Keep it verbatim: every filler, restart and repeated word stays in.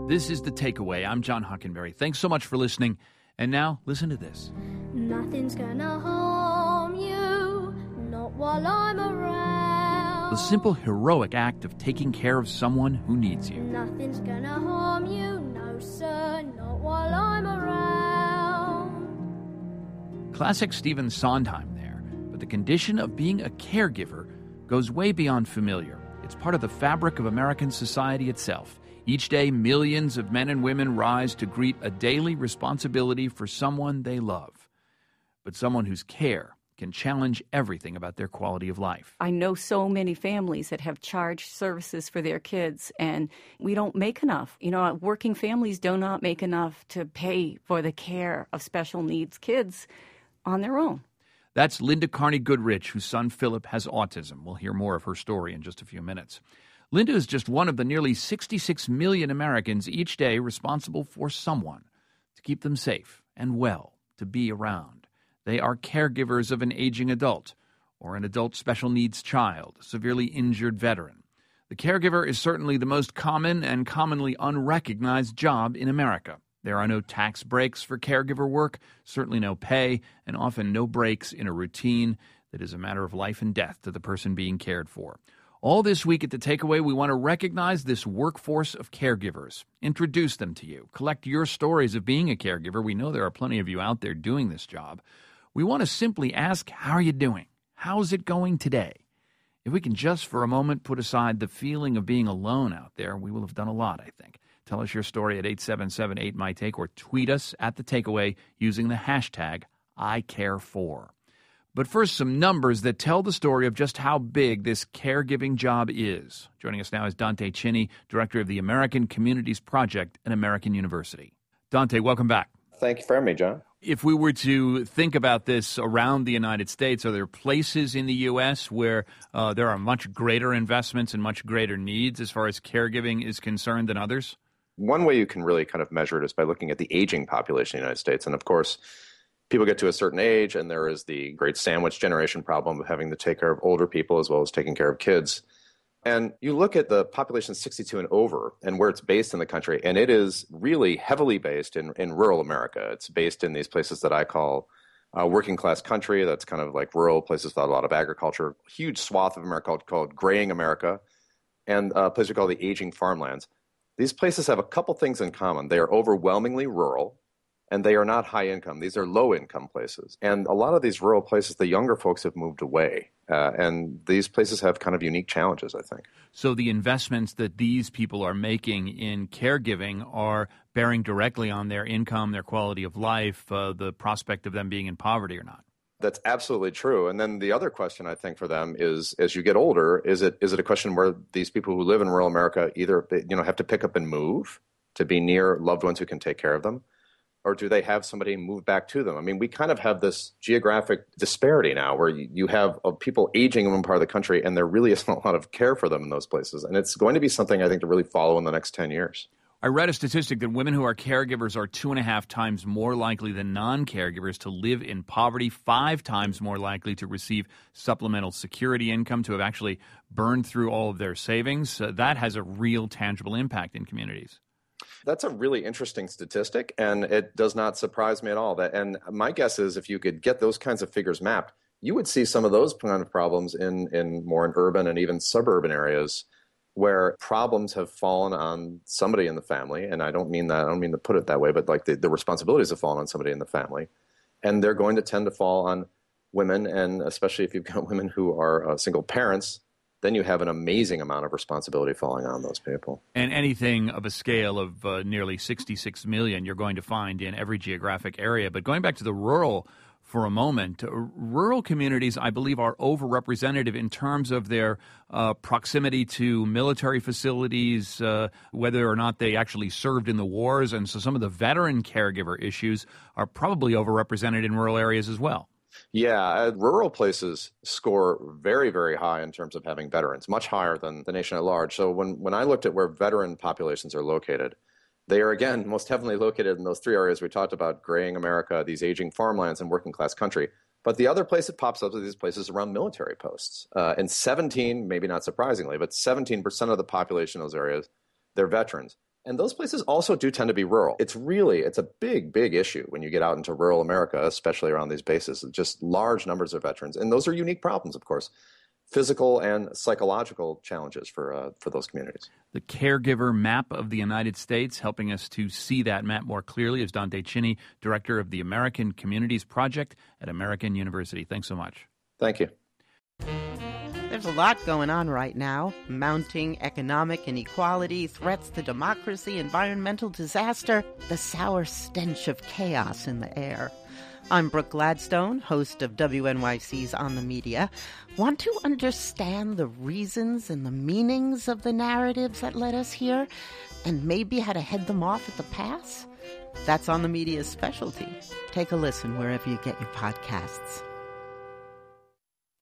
This is The Takeaway. I'm John Hockenberry. Thanks so much for listening. And now, listen to this. Nothing's gonna harm you, not while I'm around. The simple, heroic act of taking care of someone who needs you. Nothing's gonna harm you, no sir, not while I'm around. Classic Stephen Sondheim there, but the condition of being a caregiver goes way beyond familiar. It's part of the fabric of American society itself. Each day, millions of men and women rise to greet a daily responsibility for someone they love, but someone whose care can challenge everything about their quality of life. I know so many families that have charged services for their kids, and we don't make enough. You know, working families do not make enough to pay for the care of special needs kids on their own. That's Linda Carney Goodrich, whose son Philip has autism. We'll hear more of her story in just a few minutes. Linda is just one of the nearly sixty-six million Americans each day responsible for someone to keep them safe and well, to be around. They are caregivers of an aging adult or an adult special needs child, a severely injured veteran. The caregiver is certainly the most common and commonly unrecognized job in America. There are no tax breaks for caregiver work, certainly no pay, and often no breaks in a routine that is a matter of life and death to the person being cared for. All this week at The Takeaway, we want to recognize this workforce of caregivers, introduce them to you, collect your stories of being a caregiver. We know there are plenty of you out there doing this job. We want to simply ask, how are you doing? How's it going today? If we can just for a moment put aside the feeling of being alone out there, we will have done a lot, I think. Tell us your story at eight seven seven eight M Y Take or tweet us at The Takeaway using the hashtag I care for. But first, some numbers that tell the story of just how big this caregiving job is. Joining us now is Dante Chinny, director of the American Communities Project at American University. Dante, welcome back. Thank you for having me, John. If we were to think about this around the United States, are there places in the U S where uh, there are much greater investments and much greater needs as far as caregiving is concerned than others? One way you can really kind of measure it is by looking at the aging population in the United States. And of course, people get to a certain age, and there is the great sandwich generation problem of having to take care of older people as well as taking care of kids. And you look at the population sixty-two and over and where it's based in the country, and it is really heavily based in, in rural America. It's based in these places that I call uh, working class country. That's kind of like rural places without a lot of agriculture. Huge swath of America called, called graying America, and a place we call the aging farmlands. These places have a couple things in common. They are overwhelmingly rural, and they are not high income. These are low income places. And a lot of these rural places, the younger folks have moved away. Uh, and these places have kind of unique challenges, I think. So the investments that these people are making in caregiving are bearing directly on their income, their quality of life, uh, the prospect of them being in poverty or not. That's absolutely true. And then the other question, I think, for them is, as you get older, is it is it a question where these people who live in rural America either you know have to pick up and move to be near loved ones who can take care of them? Or do they have somebody move back to them? I mean, we kind of have this geographic disparity now where you, you have uh, people aging in one part of the country and there really isn't a lot of care for them in those places. And it's going to be something I think to really follow in the next ten years. I read a statistic that women who are caregivers are two and a half times more likely than non-caregivers to live in poverty, five times more likely to receive supplemental security income, to have actually burned through all of their savings. Uh, that has a real tangible impact in communities. That's a really interesting statistic, and it does not surprise me at all. That, and my guess is if you could get those kinds of figures mapped, you would see some of those kind of problems in, in more in urban and even suburban areas where problems have fallen on somebody in the family. And I don't mean that, I don't mean to put it that way, but like the, the responsibilities have fallen on somebody in the family. And they're going to tend to fall on women, and especially if you've got women who are uh, single parents, then you have an amazing amount of responsibility falling on those people. And anything of a scale of uh, nearly sixty-six million you're going to find in every geographic area. But going back to the rural for a moment, uh, rural communities, I believe, are overrepresented in terms of their uh, proximity to military facilities, uh, whether or not they actually served in the wars. And so some of the veteran caregiver issues are probably overrepresented in rural areas as well. Yeah, uh, rural places score very, very high in terms of having veterans, much higher than the nation at large. So when, when I looked at where veteran populations are located, they are, again, most heavily located in those three areas we talked about, graying America, these aging farmlands, and working class country. But the other place that pops up are these places around military posts. Uh, and seventeen, maybe not surprisingly, but seventeen percent of the population in those areas, they're veterans. And those places also do tend to be rural. It's really, it's a big, big issue when you get out into rural America, especially around these bases, just large numbers of veterans. And those are unique problems, of course, physical and psychological challenges for uh, for those communities. The Caregiver Map of the United States, helping us to see that map more clearly, is Dante Chinny, director of the American Communities Project at American University. Thanks so much. Thank you. There's a lot going on right now. Mounting economic inequality, threats to democracy, environmental disaster, the sour stench of chaos in the air. I'm Brooke Gladstone, host of W N Y C's On the Media. Want to understand the reasons and the meanings of the narratives that led us here, and maybe how to head them off at the pass? That's On the Media's specialty. Take a listen wherever you get your podcasts.